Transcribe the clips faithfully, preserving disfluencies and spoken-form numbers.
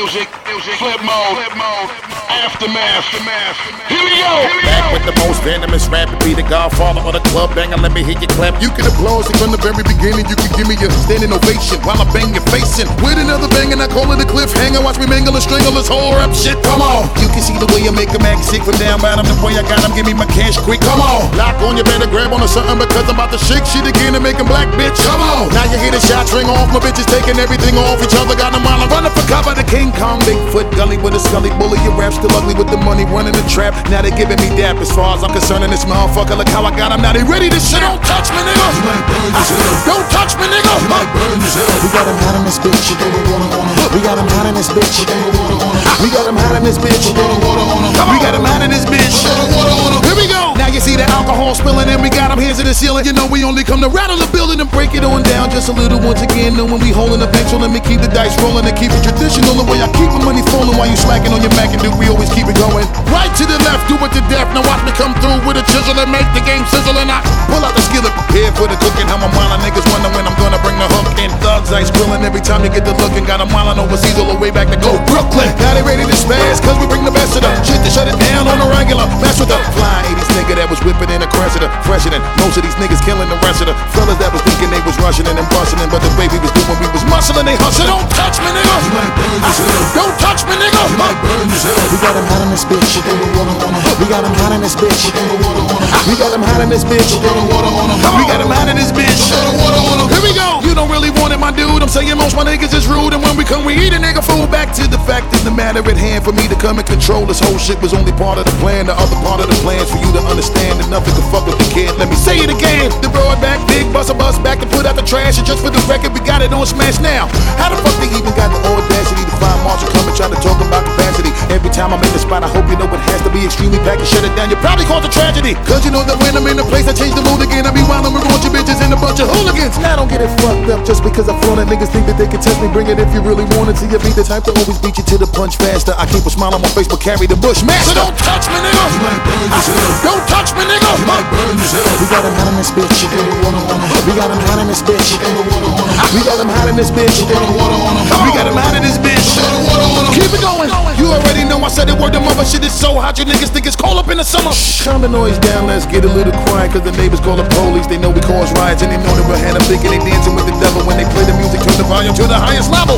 music, music, flip mode, flip mode, aftermath, aftermath. Here we go. Here we Back go. with the most venomous rap, be the godfather of the club banger. Let me hear you clap. You can applaud it from the very beginning. You can give me a standing ovation while I bang your face in. With another bang and I call it a cliffhanger. Watch me mangle and strangle this whole rap shit. Come on. You can see the way I make them act sick from down bottom. The way I got them, give me my cash quick. Come on. Lock on, you better grab on to something because I'm about to shake shit again and make them black, bitch. Come on. Now you hear the shots ring off. My bitches taking everything off each other. Got them while I'm running for cover. The King Kong, Bigfoot, gully with a scully bully. Your rap still ugly with the money running the trap. Now they giving me dap. As far as I'm concerned in this motherfucker, look how I got them. Now they ready to shit. Don't touch me, nigga. You might burn this hell. Don't touch me, nigga. You might burn this hell. We got them hot in this bitch. You throw the water on them. We got them hot in this bitch. You throw the water on them. We got them hot in this bitch. You throw the water on them. We got them hot in this bitch. You throw the water on them. Here we go. Now you see the alcohol spilling and we got them hands to the ceiling. You know we only come to rattle the building and break it on down just a little once again. Knowing we holding the bench, so let me keep the dice rolling and keep it traditional. The way I keep my money falling while you slacking on your Mac and Duke, we always keep it going. Right to the left, do it to death. Now watch me come through with a chisel and make the game sizzle. And I pull out the skillet, prepared for the cooking. How my mile niggas wonder when I'm gonna bring the hook in. Thugs ice grilling every time you get the looking. Got a mile overseas all the way back to go Brooklyn. Now they ready to spaz, cause we bring the best of them. Shit to shut it down on the regular. Mess with the fly eighties nigga that was whipping in a Cressida. Fresher than most of these niggas killing the rest of the fellas that was thinking they was rushing in and busting in. But the way we was doing, we was muscling, they hustling. Don't touch me, nigga. You might burn this hell. Don't touch me, nigga. You might burn this hell. We got them hot in this bitch. You throw the water on them. We got them hot in this bitch. You throw the water on them. We got them hot in this bitch. You throw the water on them. We got them hot in this bitch. You throw the water on them. Here we go. You don't really want it, my dude. I'm saying most my niggas is rude, and when we come, we eat a nigga food. Back to the fact of the matter at hand. For me to come and control this whole shit was only part of the plan. The other part of the plan's for you to understand that nothing can fuck with the kid. Let me say it again. The broad back, big bust a bus back to put out the trash. And just for the record, we got it on smash now. How the fuck they even got the audacity to find Marshall come and try to talk about capacity? Every time I'm in the spot, I hope you know it has to be extremely packed and shut it down. You probably cause a tragedy. Cause you know that when I'm in the place, I change the mood again. I be wildin' with a bunch of bitches and a bunch of hooligans. Now don't get it fucked up just because I flaunt it. Niggas think that they can test me. Bring it if you really want it. See, you be the type to always beat you to the punch faster. I keep a smile on my face, but carry the bush master. So don't touch me, nigga. You might burn this hell. Don't touch me, nigga. You might burn this hell. We got them hot in this bitch. You throw the water on them. We got them hot in this bitch. You throw the water on them. We got them hot in this bitch. You throw the water on them. We got them hot in this bitch. You throw the water on them. Keep it going. You already know I said it word to mother. Shit is so hot, you niggas think it's cold up in the summer. Calm the noise down, let's get a little quiet. Cause the neighbors call the police. They know we cause riots and they know that we're hand up big and they dancing with the devil. When they play the music, turn the volume to the highest level.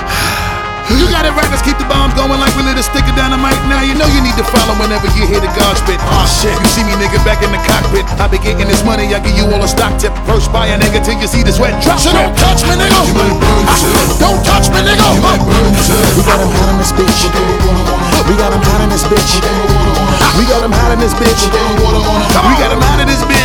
You got it right, let's keep the bombs going like we lit a stick of dynamite. Now you know you need to follow whenever you hear the God spit. Aw oh, shit, you see me nigga back in the cockpit. I be getting this money, I give you all a stock tip. First buy a nigga till you see the sweat drop. So don't touch me, nigga. You might burn this hell. Don't touch me, nigga. You might burn this hell. We got them hot in this bitch. You throw the water on them. We got them hot in this bitch. You throw the water on them. We got them hot in this bitch. You throw the water on them. We got them hot in this bitch.